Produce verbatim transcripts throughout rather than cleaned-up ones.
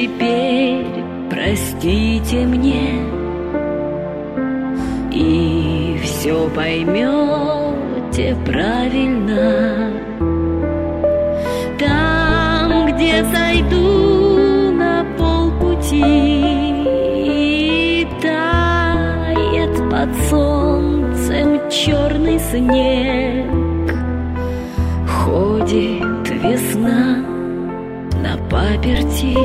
теперь простите мне, и все поймете правильно. Там, где сойду на полпути, тает под солнцем черный снег, ходит весна на паперти,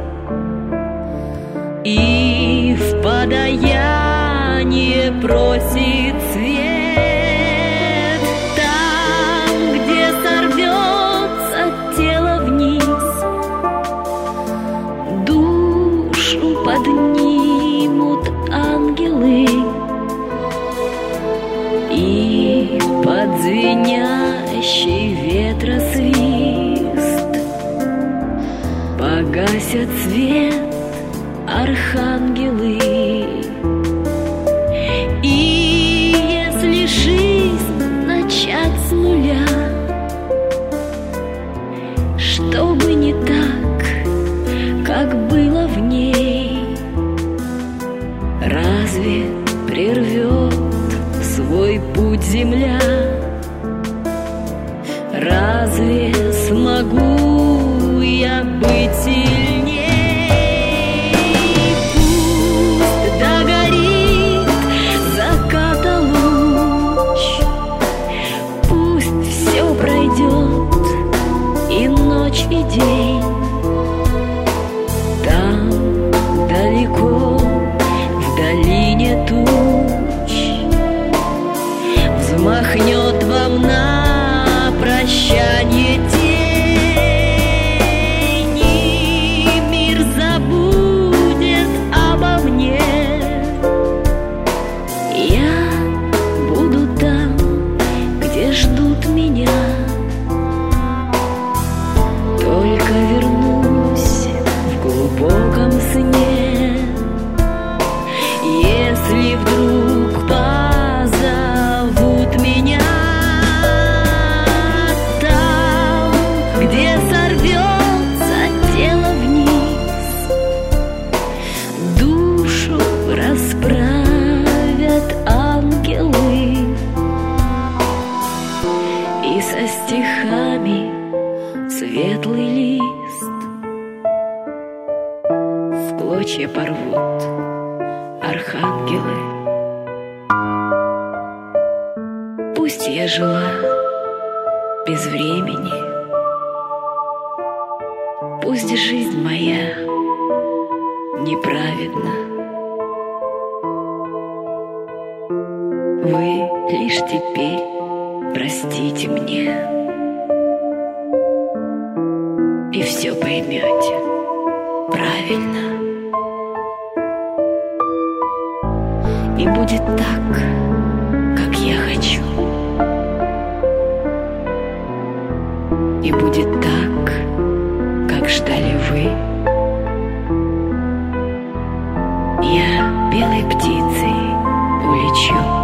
и в подаяние просит свет. Там, где сорвется тело вниз, душу поднимут ангелы, и под звенящий ветра свист погасят свет архангелы. И если жизнь начать с нуля, чтобы не так, как было в ней, разве прервет свой путь земля? Разве смогу я быть сильней? Пусть догорит заката луч, пусть все пройдет, и ночь, и день. Там далеко, в долине туч, взмахнет вам на прощанье тени, мир забудет обо мне. Я буду там, где ждут меня, только вернусь в глубоком сне. Если вдруг позовут меня, где сорвется тело вниз, душу расправят ангелы, и со стихами светлый лист в клочья порвут архангелы. Пусть я жила без времени, пусть жизнь моя неправедна, вы лишь теперь простите мне, и все поймете правильно. И будет так, как я хочу, и будет так, как ждали вы. Я белой птицей улечу.